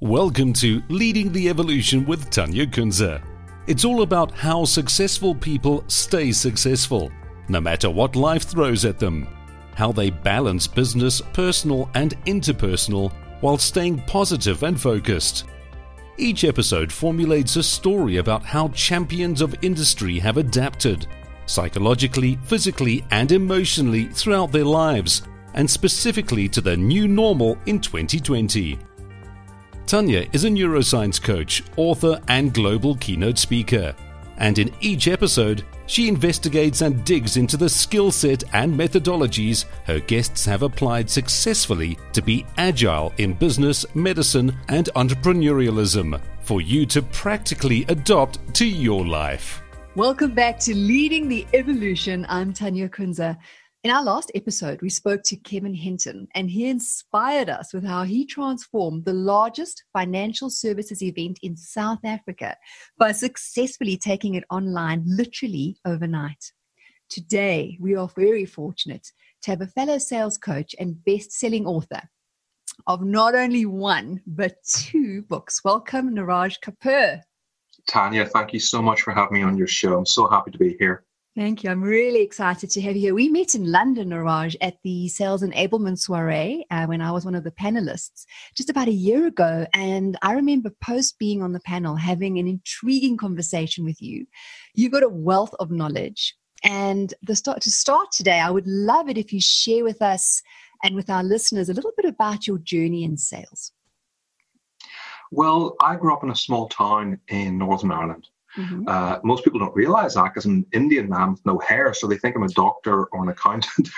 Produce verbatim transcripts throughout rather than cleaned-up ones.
Welcome to Leading the Evolution with Tanya Kunze. It's all about how successful people stay successful, no matter what life throws at them. How they balance business, personal and interpersonal, while staying positive and focused. Each episode formulates a story about how champions of industry have adapted, psychologically, physically and emotionally throughout their lives, and specifically to the new normal in twenty twenty. Tanya is a neuroscience coach, author and global keynote speaker. And in each episode, she investigates and digs into the skill set and methodologies her guests have applied successfully to be agile in business, medicine and entrepreneurialism for you to practically adopt to your life. Welcome back to Leading the Evolution. I'm Tanya Kunze. In our last episode, we spoke to Kevin Hinton, and he inspired us with how he transformed the largest financial services event in South Africa by successfully taking it online literally overnight. Today, we are very fortunate to have a fellow sales coach and best-selling author of not only one, but two books. Welcome, Niraj Kapoor. Tanya, thank you so much for having me on your show. I'm so happy to be here. Thank you. I'm really excited to have you here. We met in London, Niraj, at the Sales Enablement Soiree uh, when I was one of the panelists just about a year ago. And I remember post being on the panel, having an intriguing conversation with you. You've got a wealth of knowledge. And the start, to start today, I would love it if you share with us and with our listeners a little bit about your journey in sales. Well, I grew up in a small town in Northern Ireland. Mm-hmm. Uh, most people don't realize that because I'm an Indian man with no hair, so they think I'm a doctor or an accountant.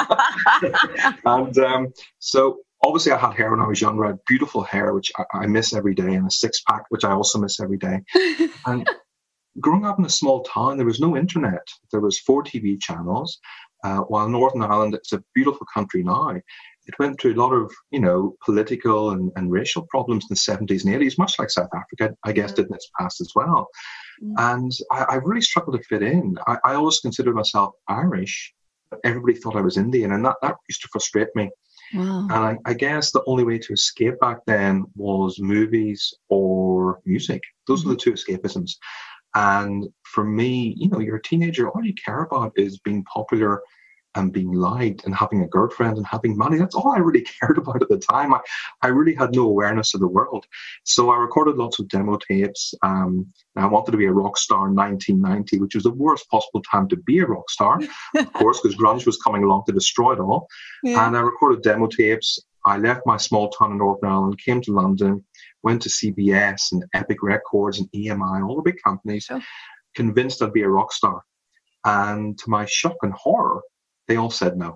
and um, so obviously I had hair when I was younger. I had beautiful hair, which I, I miss every day, and a six-pack, which I also miss every day. And growing up in a small town, there was no internet. There was four T V channels, uh, while Northern Ireland, it's a beautiful country now. It went through a lot of, you know, political and, and racial problems in the seventies and eighties, much like South Africa, I guess, did in its past as well. Mm. And I, I really struggled to fit in. I, I always considered myself Irish, but everybody thought I was Indian, and that, that used to frustrate me. Wow. And I, I guess the only way to escape back then was movies or music. Those mm-hmm. were the two escapisms. And for me, you know, you're a teenager, all you care about is being popular and being liked and having a girlfriend and having money. That's all I really cared about at the time. I, I really had no awareness of the world. So I recorded lots of demo tapes. Um, I wanted to be a rock star in nineteen ninety, which was the worst possible time to be a rock star, of course, because grunge was coming along to destroy it all. Yeah. And I recorded demo tapes. I left my small town in Northern Ireland, came to London, went to C B S and Epic Records and E M I, all the big companies, sure. convinced I'd be a rock star. And to my shock and horror, they all said no.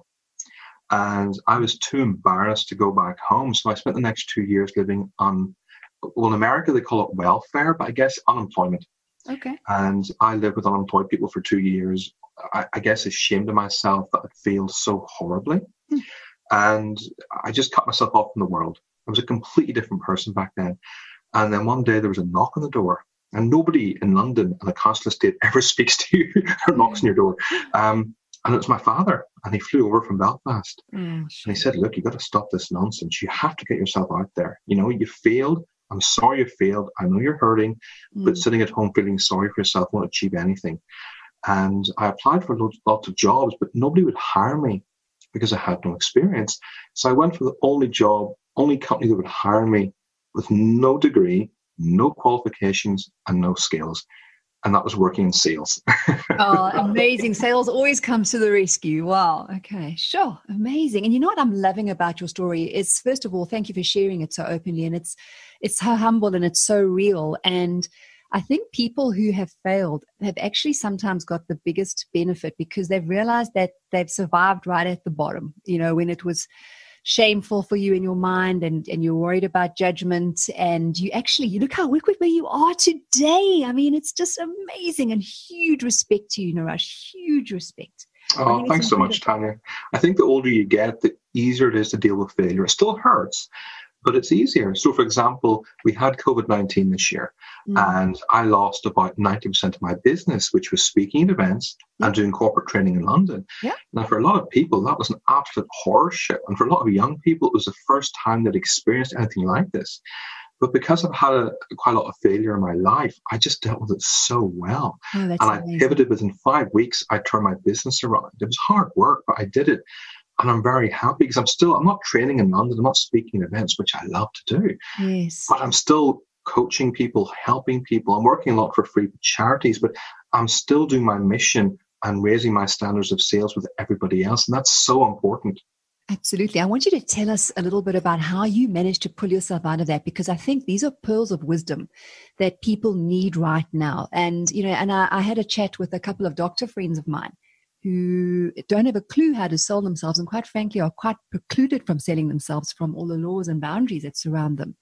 And I was too embarrassed to go back home. So I spent the next two years living on, well, in America, they call it welfare, but I guess unemployment. Okay. And I lived with unemployed people for two years. I, I guess ashamed of myself that I'd failed so horribly. Hmm. And I just cut myself off from the world. I was a completely different person back then. And then one day there was a knock on the door. And nobody in London in a council estate ever speaks to you or knocks on your door. Um, And it was my father, and he flew over from Belfast. Mm, and he said, look, you got to stop this nonsense. You have to get yourself out there. You know, you failed. I'm sorry you failed. I know you're hurting, mm. but sitting at home feeling sorry for yourself won't achieve anything. And I applied for lots, lots of jobs, but nobody would hire me because I had no experience. So I went for the only job, only company that would hire me with no degree, no qualifications, and no skills. And that was working in sales. Oh, amazing. Sales always comes to the rescue. Wow. Okay. Sure. Amazing. And you know what I'm loving about your story is, first of all, thank you for sharing it so openly. And it's, it's so humble and it's so real. And I think people who have failed have actually sometimes got the biggest benefit because they've realized that they've survived right at the bottom, you know, when it was shameful for you in your mind and, and you're worried about judgment, and you actually, you look how look where you are today. I mean, it's just amazing, and huge respect to you, Niraj, huge respect. Oh, thanks so much, Tanya. I think the older you get, the easier it is to deal with failure. It still hurts, but it's easier. So, for example, we had COVID nineteen this year, mm. and I lost about ninety percent of my business, which was speaking at events yeah. and doing corporate training in London. Yeah. Now, for a lot of people, that was an absolute horror show. And for a lot of young people, it was the first time they'd experienced anything like this. But because I've had a, quite a lot of failure in my life, I just dealt with it so well. Oh, that's and I amazing. pivoted within five weeks. I turned my business around. It was hard work, but I did it. And I'm very happy because I'm still, I'm not training in London. I'm not speaking at events, which I love to do. Yes. But I'm still coaching people, helping people. I'm working a lot for free with charities, but I'm still doing my mission and raising my standards of sales with everybody else. And that's so important. Absolutely. I want you to tell us a little bit about how you managed to pull yourself out of that, because I think these are pearls of wisdom that people need right now. And, you know, and I, I had a chat with a couple of doctor friends of mine who don't have a clue how to sell themselves and quite frankly are quite precluded from selling themselves from all the laws and boundaries that surround them.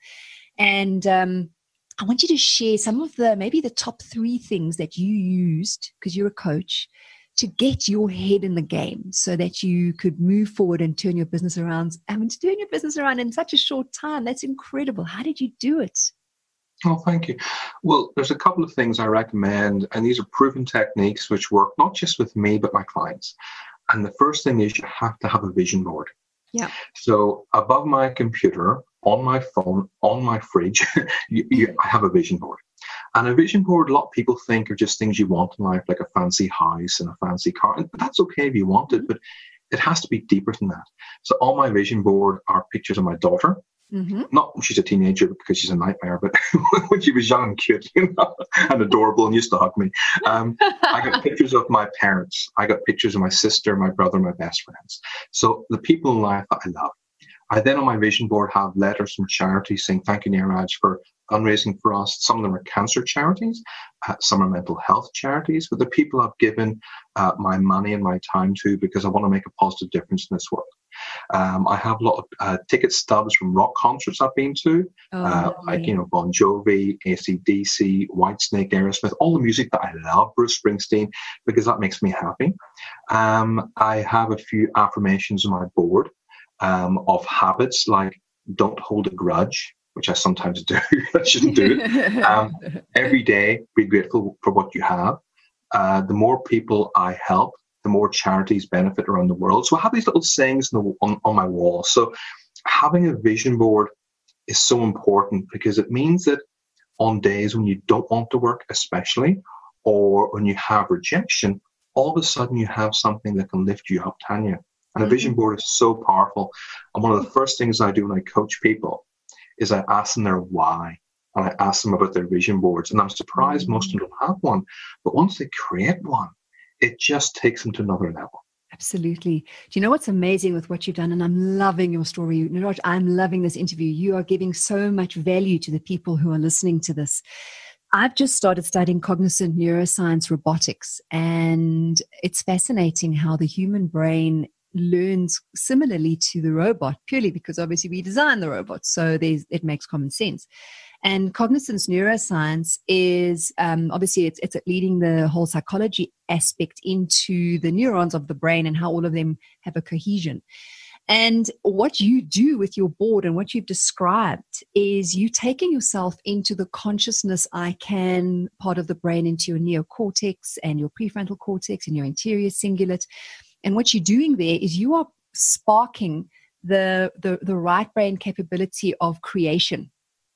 And um, I want you to share some of the, maybe the top three things that you used, because you're a coach, to get your head in the game so that you could move forward and turn your business around. I mean, to turn your business around in such a short time, that's incredible. How did you do it? Oh, thank you. Well, there's a couple of things I recommend, and these are proven techniques which work not just with me, but my clients. And the first thing is you have to have a vision board. Yeah. So above my computer, on my phone, on my fridge, you, you, I have a vision board. And a vision board, a lot of people think are just things you want in life, like a fancy house and a fancy car. And that's okay if you want it, but it has to be deeper than that. So on my vision board are pictures of my daughter. Mm-hmm. Not when she's a teenager because she's a nightmare, but when she was young and cute, you know, and adorable and used to hug me. Um, I got pictures of my parents. I got pictures of my sister, my brother, my best friends. So the people in life that I love. I then on my vision board have letters from charities saying, thank you, Neeraj, for fundraising for us. Some of them are cancer charities. Uh, some are mental health charities. But the people I've given uh, my money and my time to because I want to make a positive difference in this world. Um, I have a lot of uh, ticket stubs from rock concerts I've been to, oh, uh, like, you know, Bon Jovi, A C D C, Whitesnake, Aerosmith, all the music that I love, Bruce Springsteen, because that makes me happy. Um, I have a few affirmations on my board um, of habits like don't hold a grudge, which I sometimes do. I shouldn't do it. Um, every day, be grateful for what you have. Uh, the more people I help, the more charities benefit around the world. So I have these little sayings on, the, on, on my wall. So having a vision board is so important because it means that on days when you don't want to work, especially, or when you have rejection, all of a sudden you have something that can lift you up, Tanya. And a vision board is so powerful. And one of the first things I do when I coach people is I ask them their why. And I ask them about their vision boards. And I'm surprised most of them don't have one. But once they create one, it just takes them to another level. Absolutely. Do you know what's amazing with what you've done? And I'm loving your story. Neeraj, I'm loving this interview. You are giving so much value to the people who are listening to this. I've just started studying cognizant neuroscience robotics. And it's fascinating how the human brain learns similarly to the robot, purely because obviously we design the robot. So there's, it makes common sense. And cognizance neuroscience is um, obviously it's, it's leading the whole psychology aspect into the neurons of the brain and how all of them have a cohesion. And what you do with your board and what you've described is you taking yourself into the consciousness I can part of the brain, into your neocortex and your prefrontal cortex and your anterior cingulate. And what you're doing there is you are sparking the, the, the right brain capability of creation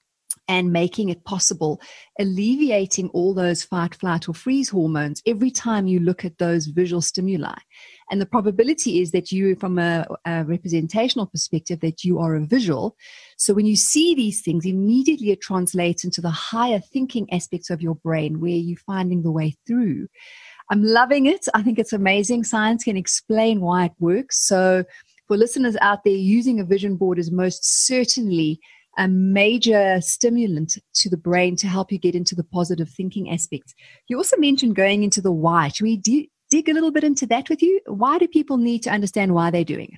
and making it possible, alleviating all those fight, flight, or freeze hormones every time you look at those visual stimuli. And the probability is that you, from a, a representational perspective, that you are a visual. So when you see these things, immediately it translates into the higher thinking aspects of your brain where you're finding the way through. I'm loving it. I think it's amazing. Science can explain why it works. So for listeners out there, using a vision board is most certainly a major stimulant to the brain to help you get into the positive thinking aspects. You also mentioned going into the why. Should we d- dig a little bit into that with you? Why do people need to understand why they're doing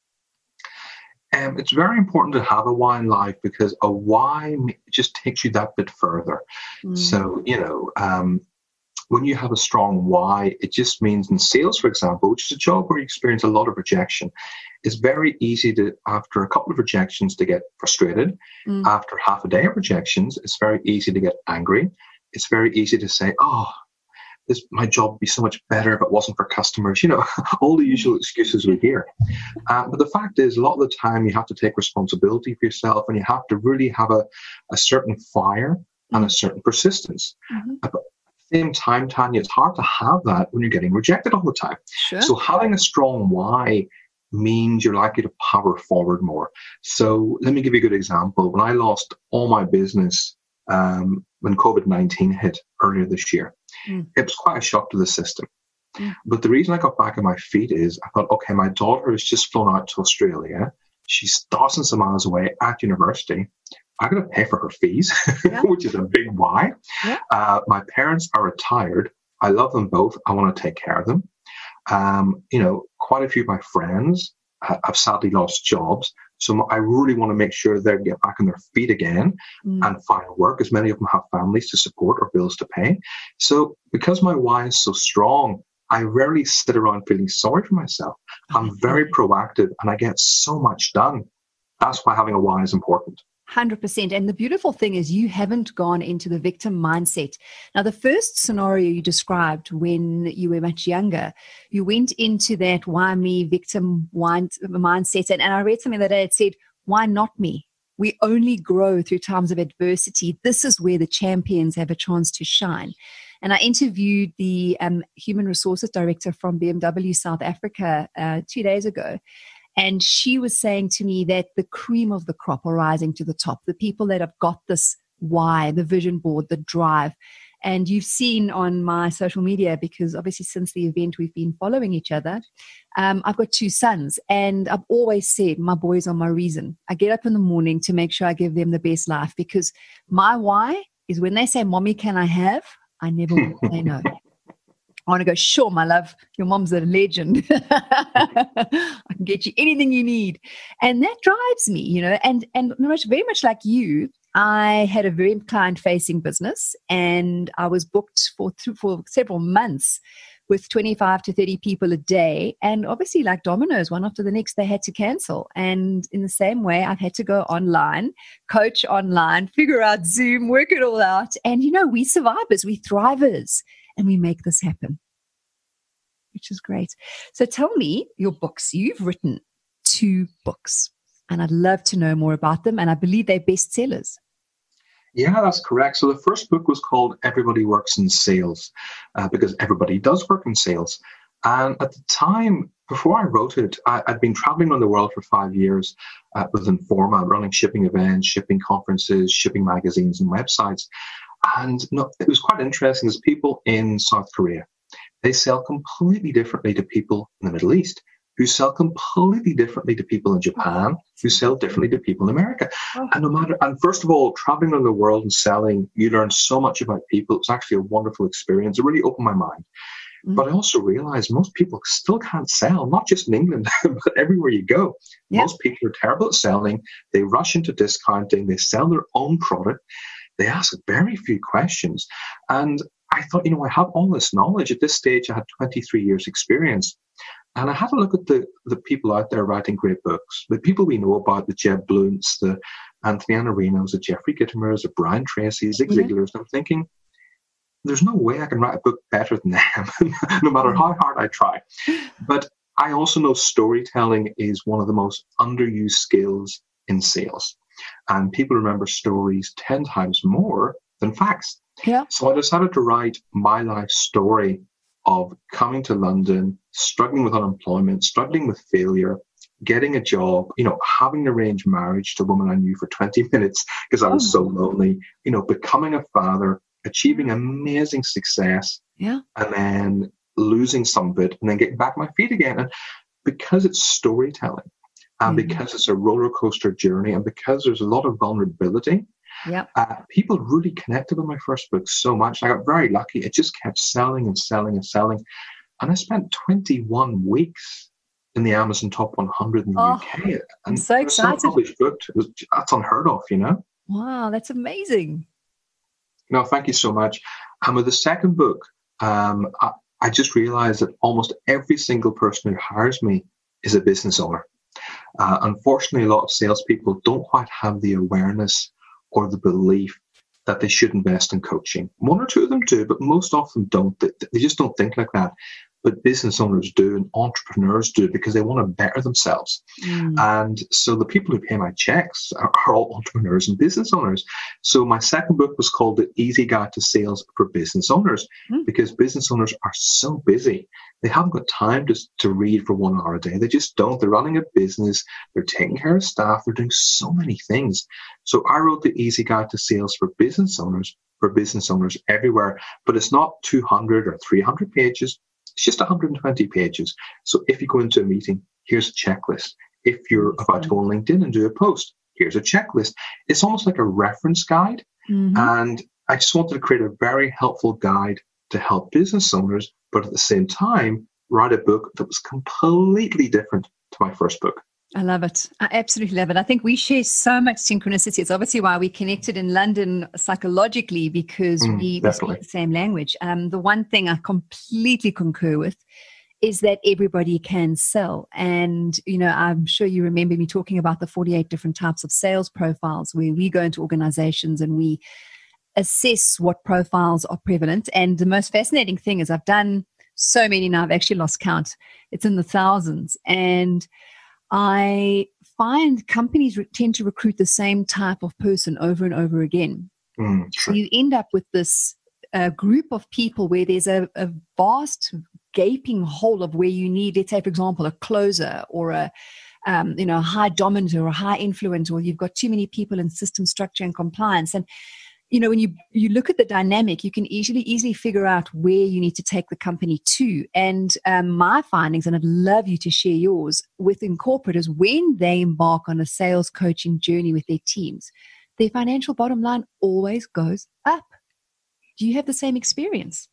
it? Um, it's very important to have a why in life because a why just takes you that bit further. Mm. So, you know, um, when you have a strong why, it just means in sales, for example, which is a job where you experience a lot of rejection, it's very easy to, after a couple of rejections, to get frustrated. Mm. After half a day of rejections, it's very easy to get angry. It's very easy to say, oh, this, my job would be so much better if it wasn't for customers. You know, all the usual excuses we hear. Uh, but the fact is, a lot of the time you have to take responsibility for yourself, and you have to really have a, a certain fire and a certain persistence. Mm-hmm. But at the same time, Tanya, it's hard to have that when you're getting rejected all the time. Sure. So having a strong why means you're likely to power forward more. So let me give you a good example. When I lost all my business um, when COVID nineteen hit earlier this year, mm. it was quite a shock to the system. Mm. But the reason I got back on my feet is I thought, okay, my daughter has just flown out to Australia. She's thousands of miles away at university. I got to pay for her fees, yeah. which is a big why. Yeah. Uh, my parents are retired. I love them both. I want to take care of them. Um, you know, quite a few of my friends uh, have sadly lost jobs. So I really want to make sure they get back on their feet again mm. and find work, as many of them have families to support or bills to pay. So because my why is so strong, I rarely sit around feeling sorry for myself. I'm very proactive and I get so much done. That's why having a why is important. one hundred percent. And the beautiful thing is you haven't gone into the victim mindset. Now, the first scenario you described when you were much younger, you went into that why me victim mindset. And, and I read something that it said, why not me? We only grow through times of adversity. This is where the champions have a chance to shine. And I interviewed the um, human resources director from B M W South Africa uh, two days ago. And she was saying to me that the cream of the crop are rising to the top, the people that have got this why, the vision board, the drive. And you've seen on my social media, because obviously since the event we've been following each other, um, I've got two sons. And I've always said my boys are my reason. I get up in the morning to make sure I give them the best life, because my why is when they say, Mommy, can I have? I never will say no. I want to go, sure, my love, your mom's a legend. I can get you anything you need. And that drives me, you know, and, and much, very much like you, I had a very client-facing business, and I was booked for, for several months with twenty-five to thirty people a day. And obviously, like dominoes, one after the next, they had to cancel. And in the same way, I've had to go online, coach online, figure out Zoom, work it all out. And, you know, we survivors, we thrivers. And we make this happen, which is great. So tell me your books. You've written two books, and I'd love to know more about them. And I believe they're bestsellers. Yeah, that's correct. So the first book was called Everybody Works in Sales, uh, because everybody does work in sales. And at the time, before I wrote it, I, I'd been traveling around the world for five years uh, with Informa, running shipping events, shipping conferences, shipping magazines and websites. And no, it was quite interesting as people in South Korea, they sell completely differently to people in the Middle East, who sell completely differently to people in Japan, who sell differently to people in America. Oh. And no matter, and first of all, traveling around the world and selling, you learn so much about people. It's actually a wonderful experience. It really opened my mind. Mm. But I also realized most people still can't sell, not just in England, but everywhere you go. Yep. Most people are terrible at selling. They rush into discounting. They sell their own product. They ask very few questions. And I thought, you know, I have all this knowledge. At this stage, I had twenty-three years experience. And I had a look at the, the people out there writing great books, the people we know about, the Jeb Blunts, the Anthony Iannuarinos, the Jeffrey Gittimers, the Brian Tracy's, Zig mm-hmm. Ziglar's. And I'm thinking, there's no way I can write a book better than them, no matter how hard I try. But I also know storytelling is one of the most underused skills in sales. And people remember stories ten times more than facts. Yeah. So I decided to write my life story of coming to London, struggling with unemployment, struggling with failure, getting a job, you know, having an arranged marriage to a woman I knew for twenty minutes because I was oh. so lonely, you know, becoming a father, achieving amazing success, yeah, and then losing some of it and then getting back on my feet again. And because it's storytelling, and mm-hmm. because it's a roller coaster journey, and because there's a lot of vulnerability, yeah, uh, people really connected with my first book so much. I got very lucky. It just kept selling and selling and selling. And I spent twenty-one weeks in the Amazon top one hundred in the oh, U K. And I'm so excited. Self-published book. It was, that's unheard of, you know? Wow, that's amazing. No, thank you so much. And with the second book, um, I, I just realized that almost every single person who hires me is a business owner. Uh, unfortunately, a lot of salespeople don't quite have the awareness or the belief that they should invest in coaching. One or two of them do, but most often don't. They, they just don't think like that. But business owners do and entrepreneurs do because they want to better themselves. Mm. And so the people who pay my checks are, are all entrepreneurs and business owners. So my second book was called The Easy Guide to Sales for Business Owners mm. because business owners are so busy. They haven't got time to, to read for one hour a day. They just don't. They're running a business. They're taking care of staff. They're doing so many things. So I wrote The Easy Guide to Sales for Business Owners for business owners everywhere. But it's not two hundred or three hundred pages. It's just one hundred twenty pages. So if you go into a meeting, here's a checklist. If you're about to go on LinkedIn and do a post, here's a checklist. It's almost like a reference guide. Mm-hmm. And I just wanted to create a very helpful guide to help business owners, but at the same time, write a book that was completely different to my first book. I love it. I absolutely love it. I think we share so much synchronicity. It's obviously why we connected in London psychologically, because mm, we, we speak the same language. Um, the one thing I completely concur with is that everybody can sell. And, you know, I'm sure you remember me talking about the forty-eight different types of sales profiles where we go into organizations and we assess what profiles are prevalent. And the most fascinating thing is I've done so many now, I've actually lost count. It's in the thousands. And I find companies re- tend to recruit the same type of person over and over again. Mm, so you end up with this uh, group of people where there's a, a vast gaping hole of where you need, let's say, for example, a closer or a um, you know, a high dominant or a high influence, or you've got too many people in system structure and compliance. And you know, when you, you look at the dynamic, you can easily easily figure out where you need to take the company to. And um, my findings, and I'd love you to share yours, within corporate is when they embark on a sales coaching journey with their teams, their financial bottom line always goes up. Do you have the same experience?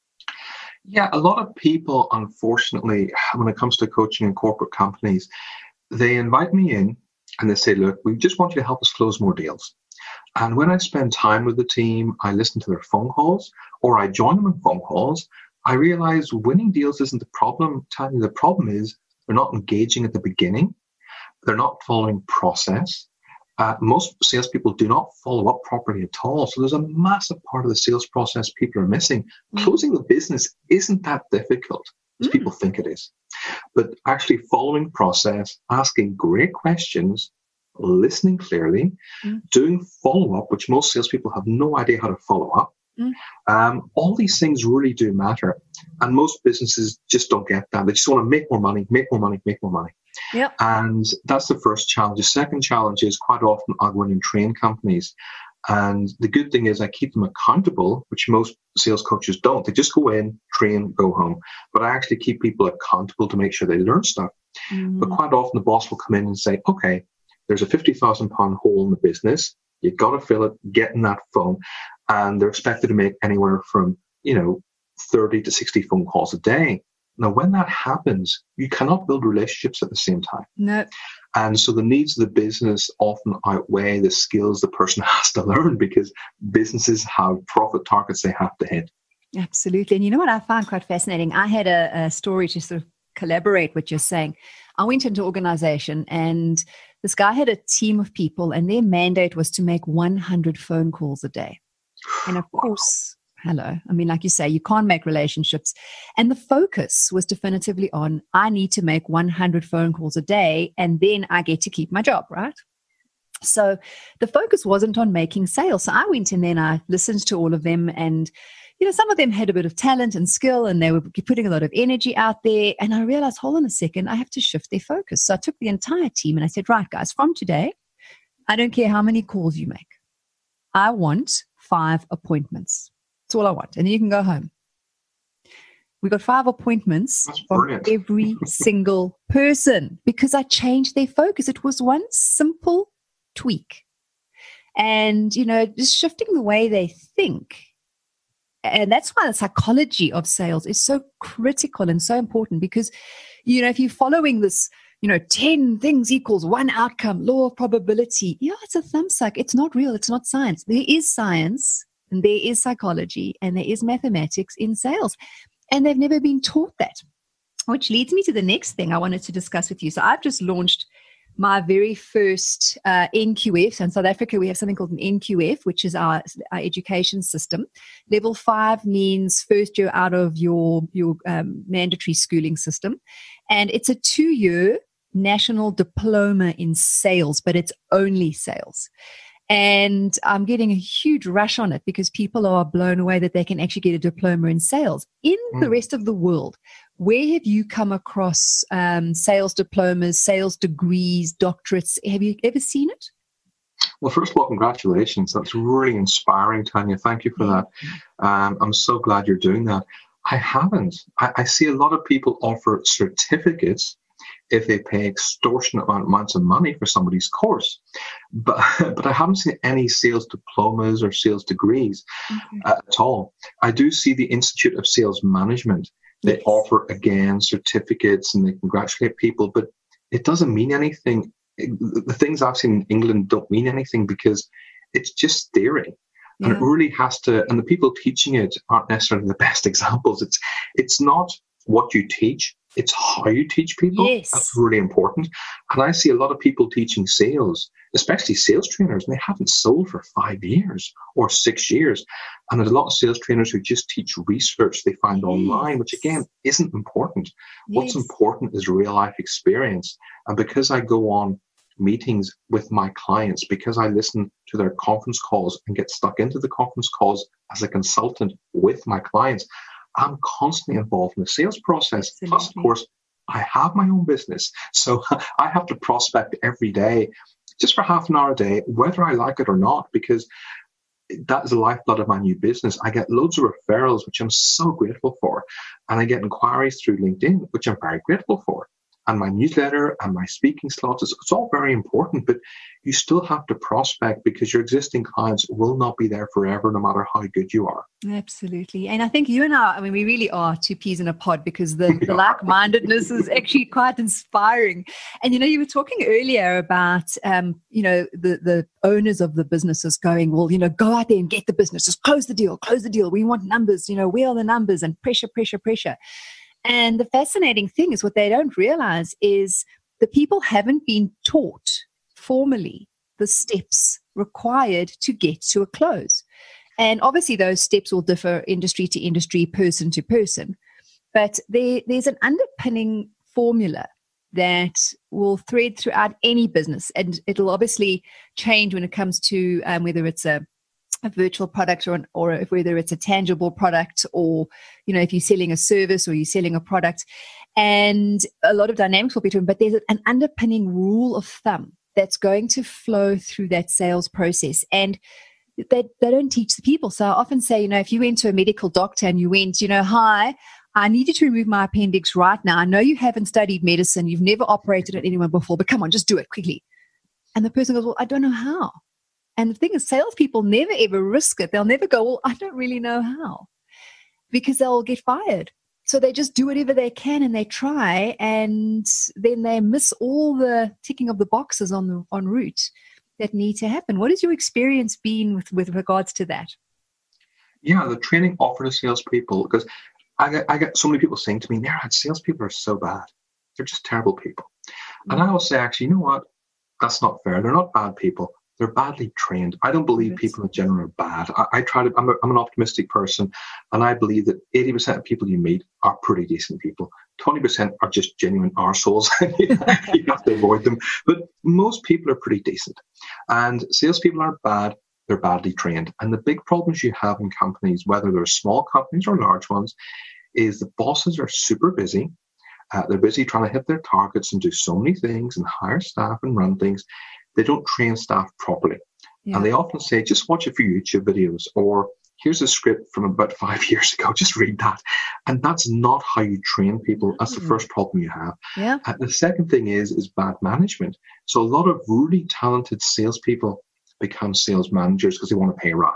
Yeah, a lot of people, unfortunately, when it comes to coaching in corporate companies, they invite me in and they say, look, we just want you to help us close more deals. And when I spend time with the team, I listen to their phone calls or I join them in phone calls, I realize winning deals isn't the problem. Tanya, the problem is they're not engaging at the beginning. They're not following process. Uh, most salespeople do not follow up properly at all. So there's a massive part of the sales process people are missing. Mm. Closing the business isn't that difficult as mm. people think it is. But actually following process, asking great questions, listening clearly, mm. doing follow-up, which most salespeople have no idea how to follow up. Mm. Um, all these things really do matter. And most businesses just don't get that. They just want to make more money, make more money, make more money. Yep. And that's the first challenge. The second challenge is quite often I go in and train companies. And the good thing is I keep them accountable, which most sales coaches don't. They just go in, train, go home. But I actually keep people accountable to make sure they learn stuff. Mm. But quite often the boss will come in and say, okay, there's a fifty thousand pound hole in the business. You've got to fill it, get in that phone. And they're expected to make anywhere from, you know, thirty to sixty phone calls a day. Now, when that happens, you cannot build relationships at the same time. No. And so the needs of the business often outweigh the skills the person has to learn because businesses have profit targets they have to hit. Absolutely. And you know what I find quite fascinating? I had a, a story to sort of collaborate what you're saying. I went into an organization and this guy had a team of people and their mandate was to make one hundred phone calls a day. And of course, hello, I mean, like you say, you can't make relationships. And the focus was definitively on, I need to make one hundred phone calls a day and then I get to keep my job, right? So the focus wasn't on making sales. So I went in there and I listened to all of them, and you know, some of them had a bit of talent and skill and they were putting a lot of energy out there. And I realized, hold on a second, I have to shift their focus. So I took the entire team and I said, right, guys, from today, I don't care how many calls you make. I want five appointments. That's all I want. And then you can go home. We got five appointments from every single person because I changed their focus. It was one simple tweak. And, you know, just shifting the way they think. And that's why the psychology of sales is so critical and so important because, you know, if you're following this, you know, ten things equals one outcome, law of probability, yeah, it's a thumbsuck. It's not real. It's not science. There is science and there is psychology and there is mathematics in sales. And they've never been taught that, which leads me to the next thing I wanted to discuss with you. So I've just launched my very first uh, N Q F. So in South Africa, we have something called an N Q F, which is our, our education system. Level five means first year out of your, your um, mandatory schooling system. And it's a two-year national diploma in sales, but it's only sales. And I'm getting a huge rush on it because people are blown away that they can actually get a diploma in sales. In mm. the rest of the world, where have you come across um, sales diplomas, sales degrees, doctorates? Have you ever seen it? Well, first of all, congratulations. That's really inspiring, Tanya. Thank you for that. Um, I'm so glad you're doing that. I haven't. I, I see a lot of people offer certificates if they pay extortionate amounts of money for somebody's course. But but I haven't seen any sales diplomas or sales degrees mm-hmm. uh, at all. I do see the Institute of Sales Management. They yes. offer, again, certificates and they congratulate people, but it doesn't mean anything. It, the things I've seen in England don't mean anything because it's just theory. Yeah. And it really has to, and the people teaching it aren't necessarily the best examples. It's it's not what you teach, it's how you teach people. Yes. That's really important. And I see a lot of people teaching sales, especially sales trainers, and they haven't sold for five years or six years. And there's a lot of sales trainers who just teach research they find yes. online, which again isn't important. Yes. What's important is real life experience. And because I go on meetings with my clients, because I listen to their conference calls and get stuck into the conference calls as a consultant with my clients, I'm constantly involved in the sales process. Absolutely. Plus, of course, I have my own business. So I have to prospect every day, just for half an hour a day, whether I like it or not, because that is the lifeblood of my new business. I get loads of referrals, which I'm so grateful for. And I get inquiries through LinkedIn, which I'm very grateful for. And my newsletter and my speaking slots, it's, it's all very important, but you still have to prospect because your existing clients will not be there forever, no matter how good you are. Absolutely. And I think you and I, I mean, we really are two peas in a pod because the, the like-mindedness is actually quite inspiring. And, you know, you were talking earlier about, um, you know, the, the owners of the businesses going, well, you know, go out there and get the business, just close the deal, close the deal. We want numbers, you know, where are the numbers, and pressure, pressure, pressure. And the fascinating thing is what they don't realize is the people haven't been taught formally the steps required to get to a close. And obviously those steps will differ industry to industry, person to person. But there, there's an underpinning formula that will thread throughout any business. And it'll obviously change when it comes to um, whether it's a a virtual product or, an, or if whether it's a tangible product, or, you know, if you're selling a service or you're selling a product, and a lot of dynamics will be different, but there's an underpinning rule of thumb that's going to flow through that sales process. And they, they don't teach the people. So I often say, you know, if you went to a medical doctor and you went, you know, hi, I need you to remove my appendix right now. I know you haven't studied medicine. You've never operated on anyone before, but come on, just do it quickly. And the person goes, well, I don't know how. And the thing is, salespeople never ever risk it. They'll never go, well, I don't really know how, because they'll get fired. So they just do whatever they can and they try, and then they miss all the ticking of the boxes on the en route that need to happen. What has your experience been with, with regards to that? Yeah, the training offered to salespeople, because I get, I get so many people saying to me, Neeraj, salespeople are so bad. They're just terrible people. Mm-hmm. And I will say, actually, you know what? That's not fair. They're not bad people. They're badly trained. I don't believe people in general are bad. I, I try to, I'm, a, I'm an optimistic person, and I believe that eighty percent of people you meet are pretty decent people. twenty percent are just genuine arseholes. You have to avoid them. But most people are pretty decent. And salespeople aren't bad. They're badly trained. And the big problems you have in companies, whether they're small companies or large ones, is the bosses are super busy. Uh, they're busy trying to hit their targets and do so many things and hire staff and run things. They don't train staff properly. Yeah. And they often say, just watch a few YouTube videos, or here's a script from about five years ago, just read that. And that's not how you train people. That's mm-hmm. the first problem you have. Yeah. And the second thing is, is bad management. So a lot of really talented salespeople become sales managers because they want to pay a rise.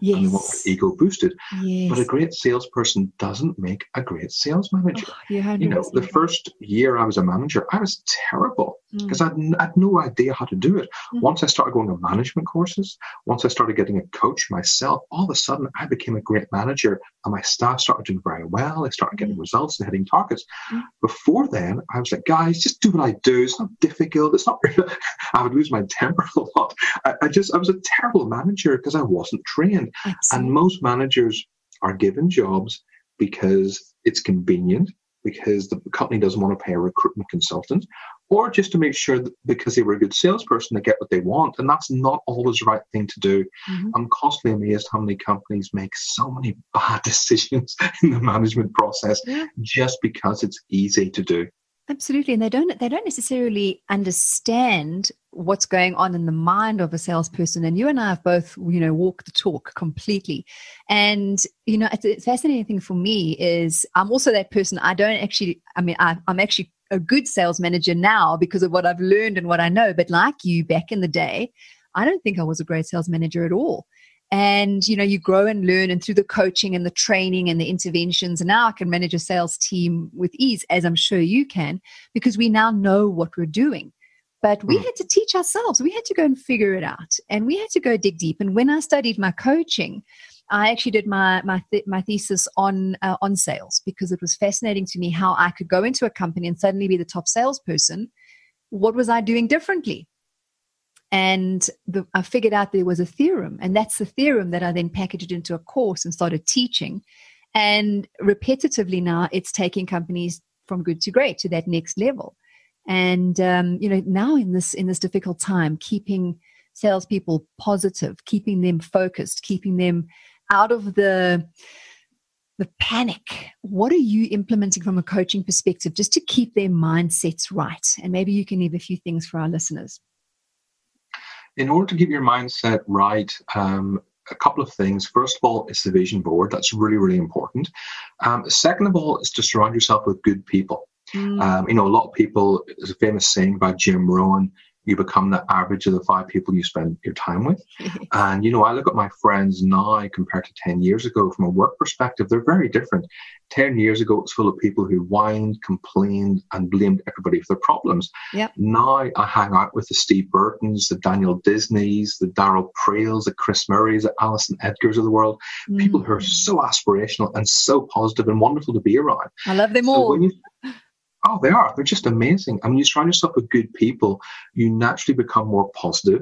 Yes. and they want their ego boosted. Yes. But a great salesperson doesn't make a great sales manager. Oh, you you know, the first year I was a manager, I was terrible because mm. I, I had no idea how to do it. Mm. Once I started going to management courses, once I started getting a coach myself, all of a sudden I became a great manager and my staff started doing very well. They started getting mm. results and hitting targets. Mm. Before then, I was like, guys, just do what I do. It's not difficult. It's not really, I would lose my temper a lot. I, I just, I was a terrible manager because I wasn't trained. And most managers are given jobs because it's convenient, because the company doesn't want to pay a recruitment consultant, or just to make sure that because they were a good salesperson, they get what they want. And that's not always the right thing to do. Mm-hmm. I'm constantly amazed how many companies make so many bad decisions in the management process yeah. just because it's easy to do. Absolutely. And they don't they don't necessarily understand what's going on in the mind of a salesperson. And you and I have both, you know, walked the talk completely. And, you know, it's a fascinating thing for me is I'm also that person. I don't actually, I mean, I, I'm actually a good sales manager now because of what I've learned and what I know. But like you back in the day, I don't think I was a great sales manager at all. And, you know, you grow and learn, and through the coaching and the training and the interventions, and now I can manage a sales team with ease, as I'm sure you can, because we now know what we're doing. But we had to teach ourselves. We had to go and figure it out, and we had to go dig deep. And when I studied my coaching, I actually did my my th- my thesis on uh, on sales, because it was fascinating to me how I could go into a company and suddenly be the top salesperson. What was I doing differently? And the, I figured out there was a theorem, and that's the theorem that I then packaged into a course and started teaching. And repetitively now, it's taking companies from good to great to that next level. And um, you know, now in this in this difficult time, keeping salespeople positive, keeping them focused, keeping them out of the the panic. What are you implementing from a coaching perspective, just to keep their mindsets right? And maybe you can leave a few things for our listeners. In order to keep your mindset right, um, a couple of things. First of all, it's the vision board. That's really, really important. Um, second of all, is to surround yourself with good people. Mm. Um, you know, a lot of people, there's a famous saying by Jim Rohn, you become the average of the five people you spend your time with. And, you know, I look at my friends now compared to ten years ago from a work perspective, they're very different. ten years ago, it was full of people who whined, complained, and blamed everybody for their problems. Yep. Now I hang out with the Steve Burtons, the Daniel Disneys, the Daryl Preels, the Chris Murrays, the Alison Edgars of the world, mm. people who are so aspirational and so positive and wonderful to be around. I love them so all. When you, Oh, they are. They're just amazing. I mean, you surround yourself with good people, you naturally become more positive.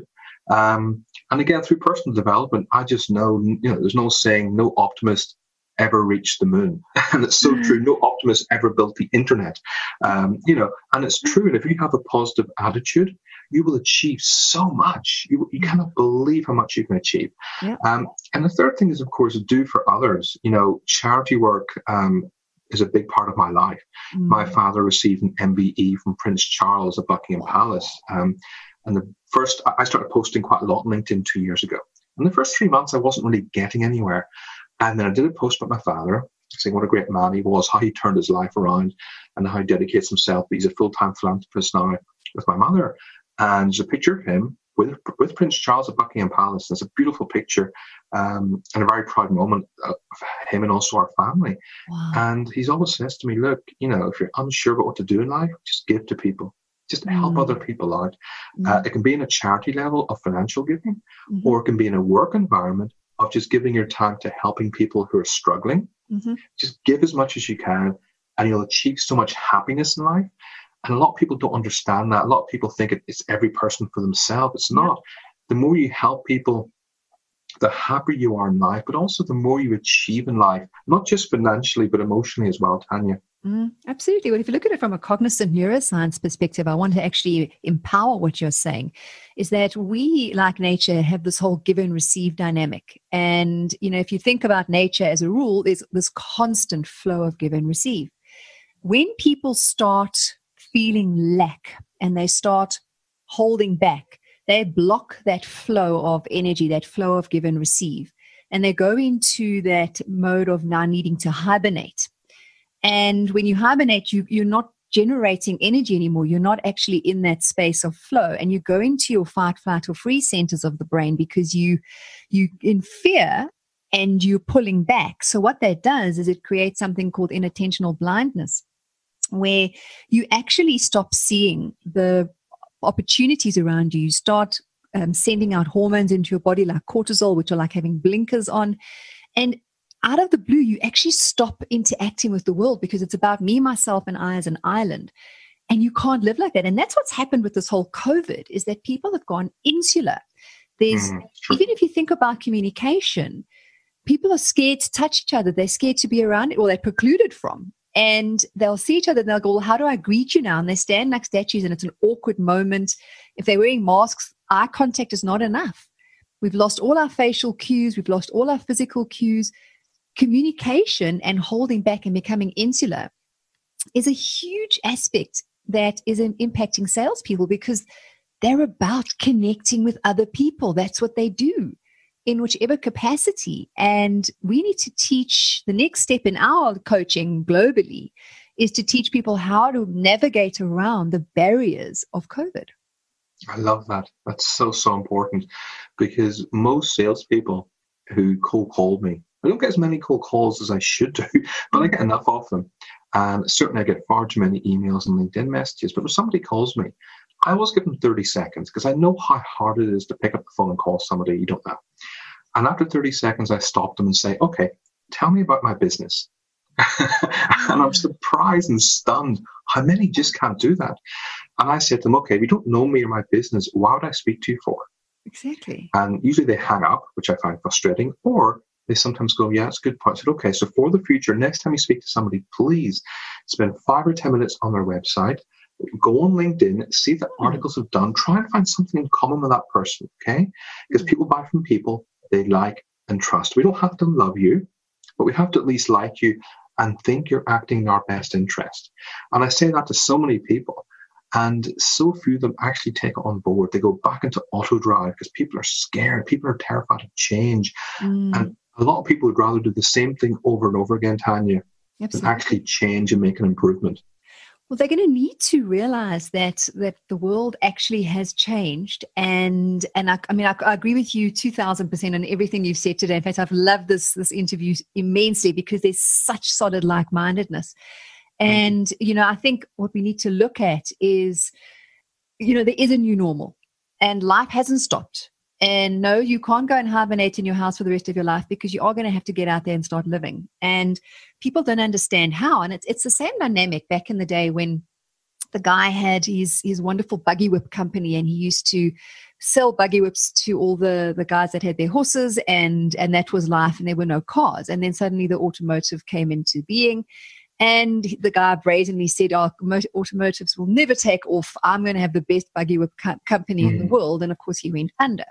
Um, and again, through personal development, I just know, you know, there's no saying no optimist ever reached the moon. And it's so true. No optimist ever built the internet. Um, you know, and it's true. And if you have a positive attitude, you will achieve so much. You, you cannot believe how much you can achieve. Yeah. Um, and the third thing is, of course, do for others. You know, charity work, um, is a big part of my life. Mm. My father received an M B E from Prince Charles at Buckingham Palace. Um, and the first, I started posting quite a lot on LinkedIn two years ago. In the first three months, I wasn't really getting anywhere. And then I did a post about my father, saying what a great man he was, how he turned his life around, and how he dedicates himself. He's a full-time philanthropist now with my mother. And there's a picture of him with with Prince Charles at Buckingham Palace. It's a beautiful picture um, and a very proud moment of him and also our family. Wow. And he's always says to me, look, you know, if you're unsure about what to do in life, just give to people. Just help mm. other people out. Mm. Uh, it can be in a charity level of financial giving, mm-hmm. or it can be in a work environment of just giving your time to helping people who are struggling. Mm-hmm. Just give as much as you can, and you'll achieve so much happiness in life. And a lot of people don't understand that. A lot of people think it's every person for themselves. It's not. The more you help people, the happier you are in life, but also the more you achieve in life, not just financially, but emotionally as well, Tanya. Mm, absolutely. Well, if you look at it from a cognizant neuroscience perspective, I want to actually empower what you're saying, is that we, like nature, have this whole give and receive dynamic. And, you know, if you think about nature as a rule, there's this constant flow of give and receive. When people start feeling lack and they start holding back, they block that flow of energy, that flow of give and receive, and they go into that mode of now needing to hibernate. And when you hibernate, you, you're not generating energy anymore. You're not actually in that space of flow, and you go into your fight, flight, or freeze centers of the brain because you, you in fear and you're pulling back. So what that does is it creates something called inattentional blindness, where you actually stop seeing the opportunities around you. You start um, sending out hormones into your body like cortisol, which are like having blinkers on. And out of the blue, you actually stop interacting with the world because it's about me, myself, and I as an island. And you can't live like that. And that's what's happened with this whole COVID, is that people have gone insular. There's, mm, even if you think about communication, people are scared to touch each other. They're scared to be around it, or they're precluded from. And they'll see each other and they'll go, well, how do I greet you now? And they stand like statues and it's an awkward moment. If they're wearing masks, eye contact is not enough. We've lost all our facial cues. We've lost all our physical cues. Communication and holding back and becoming insular is a huge aspect that is impacting salespeople, because they're about connecting with other people. That's what they do in whichever capacity. And we need to teach, the next step in our coaching globally is to teach people how to navigate around the barriers of COVID. I love that. That's so, so important, because most salespeople who cold call me, I don't get as many cold calls as I should do, but I get enough of them. And certainly I get far too many emails and LinkedIn messages. But if somebody calls me, I always give them thirty seconds, because I know how hard it is to pick up the phone and call somebody you don't know. And after thirty seconds, I stop them and say, okay, tell me about my business. And I'm surprised and stunned how many just can't do that. And I said to them, okay, if you don't know me or my business, why would I speak to you for? Exactly. And usually they hang up, which I find frustrating, or they sometimes go, yeah, it's a good point. I said, okay, so for the future, next time you speak to somebody, please spend five or ten minutes on their website, go on LinkedIn, see the articles have done, try and find something in common with that person, okay? Because people buy from people they like and trust. We don't have to love you, but we have to at least like you and think you're acting in our best interest. And I say that to so many people, and so few of them actually take it on board. They go back into auto drive because people are scared. People are terrified of change. Mm. And a lot of people would rather do the same thing over and over again, Tanya, Absolutely. than actually change and make an improvement. Well, they're going to need to realize that that the world actually has changed. And and I, I mean, I, I agree with you two thousand percent on everything you've said today. In fact, I've loved this, this interview immensely, because there's such solid like-mindedness. And, you know, I think what we need to look at is, you know, there is a new normal and life hasn't stopped. And no, you can't go and hibernate in your house for the rest of your life, because you are going to have to get out there and start living. And people don't understand how. And it's it's the same dynamic back in the day when the guy had his his wonderful buggy whip company, and he used to sell buggy whips to all the, the guys that had their horses, and, and that was life, and there were no cars. And then suddenly the automotive came into being. And the guy brazenly said, oh, automotives will never take off. I'm going to have the best buggy whip co- company mm. in the world. And of course, he went under.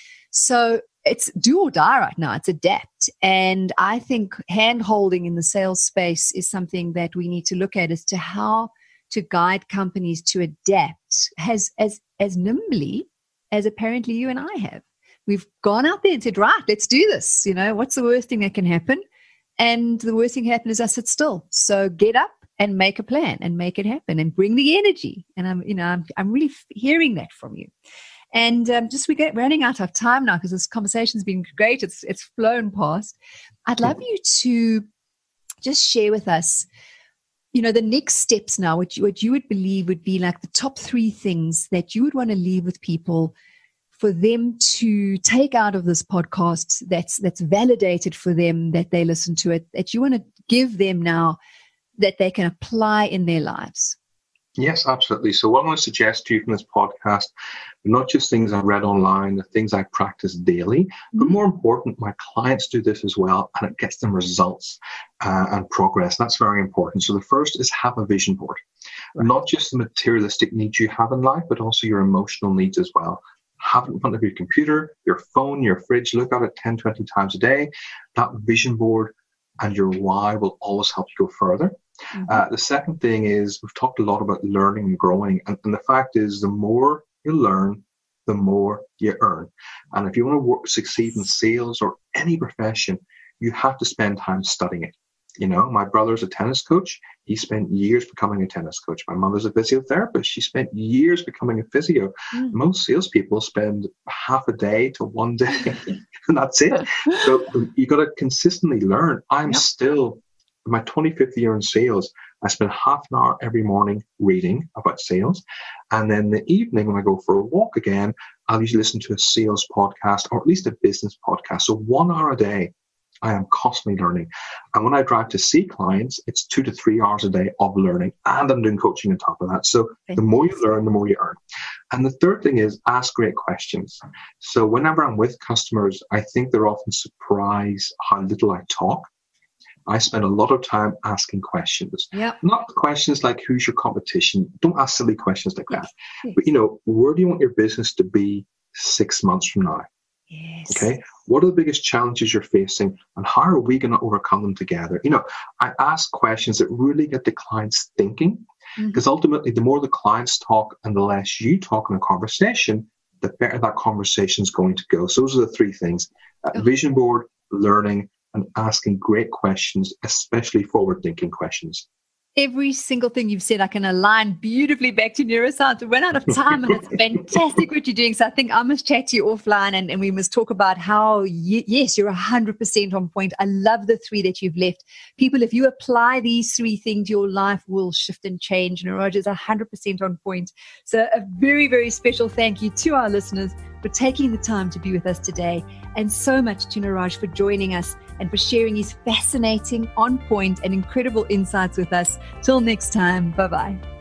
So it's do or die right now. It's adapt. And I think hand-holding in the sales space is something that we need to look at as to how to guide companies to adapt as, as, as nimbly as apparently you and I have. We've gone out there and said, right, let's do this. You know, what's the worst thing that can happen? And the worst thing happen is I sit still. So get up and make a plan and make it happen and bring the energy. And I'm, you know, I'm, I'm really hearing that from you. And um, just we get running out of time now, because this conversation's been great. It's it's flown past. I'd love you to just share with us, you know, the next steps now, what you, what you would believe would be like the top three things that you would want to leave with people for them to take out of this podcast that's that's validated for them, that they listen to it, that you want to give them now that they can apply in their lives? Yes, absolutely. So what I want to suggest to you from this podcast, not just things I read online, the things I practice daily, mm-hmm. but more important, my clients do this as well, and it gets them results uh, and progress. That's very important. So the first is have a vision board, right. Not just the materialistic needs you have in life, but also your emotional needs as well. Have it in front of your computer, your phone, your fridge. Look at it ten, twenty times a day. That vision board and your why will always help you go further. Mm-hmm. Uh, the second thing is, we've talked a lot about learning and growing. And, and the fact is, the more you learn, the more you earn. And if you want to work, succeed in sales or any profession, you have to spend time studying it. You know, my brother's a tennis coach. He spent years becoming a tennis coach. My mother's a physiotherapist. She spent years becoming a physio. Mm. Most salespeople spend half a day to one day, and that's it. So you got to consistently learn. I'm yep. still in my twenty-fifth year in sales. I spend half an hour every morning reading about sales. And then the evening when I go for a walk again, I'll usually listen to a sales podcast or at least a business podcast. So one hour a day, I am constantly learning. And when I drive to see clients, it's two to three hours a day of learning. And I'm doing coaching on top of that. So the more you learn, the more you earn. And the third thing is ask great questions. So whenever I'm with customers, I think they're often surprised how little I talk. I spend a lot of time asking questions. Yep. Not questions like, who's your competition? Don't ask silly questions like that. But, you know, where do you want your business to be six months from now? Yes. Okay. What are the biggest challenges you're facing and how are we going to overcome them together? You know, I ask questions that really get the clients thinking, because mm-hmm. ultimately the more the clients talk and the less you talk in a conversation, the better that conversation is going to go. So those are the three things: uh, oh. vision board, learning, and asking great questions, especially forward-thinking questions. Every single thing you've said, I can align beautifully back to neuroscience. We run out of time, and it's fantastic what you're doing. So I think I must chat to you offline, and, and we must talk about how, y- yes, you're one hundred percent on point. I love the three that you've left. People, if you apply these three things, your life will shift and change. Niraj is one hundred percent on point. So a very, very special thank you to our listeners for taking the time to be with us today, and so much to Niraj for joining us and for sharing his fascinating, on point, and incredible insights with us. Till next time, bye-bye.